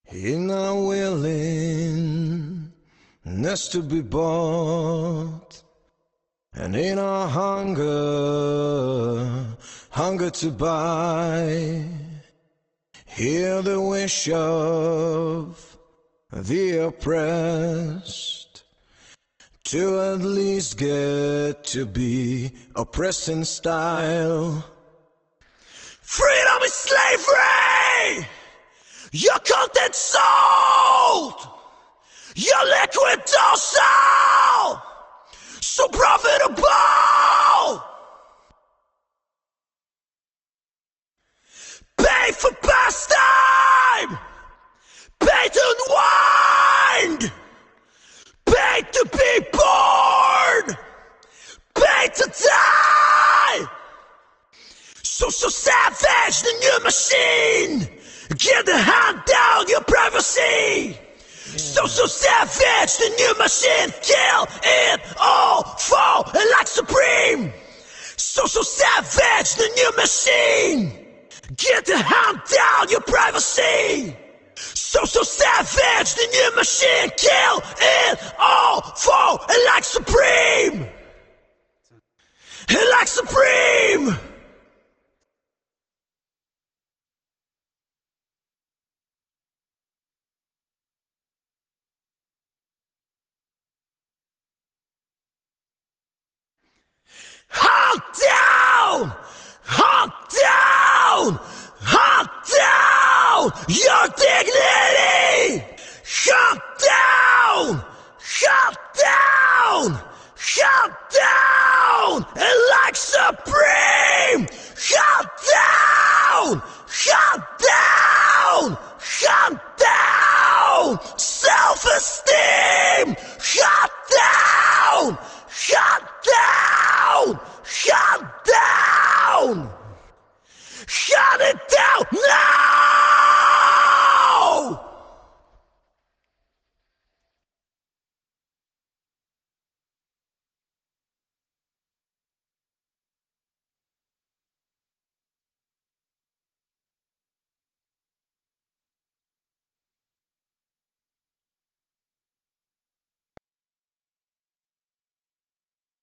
In our willingness to be bought, and in our hunger to buy, hear the wish of the oppressed, to at least get to be oppressed in style. Freedom is slavery! Your content sold! Your liquid dorsal! So profitable! Pay for pastime! Pay to unwind! Pay to be born! Pay to die! So savage, the new machine! Get the hand down your privacy! So savage, the new machine! Kill it all, fall like supreme! So savage, the new machine! Get the hand down your privacy! So savage, the new machine! Kill it all, fall like supreme! Like supreme! Hunt down! Hunt down! Hunt down your dignity! Hunt down! Hunt down! Hunt down! And like supreme! Hunt down! Hunt down! Hunt down! Self-esteem! Hunt down! Hunt down! Hunt down! Shut it down now!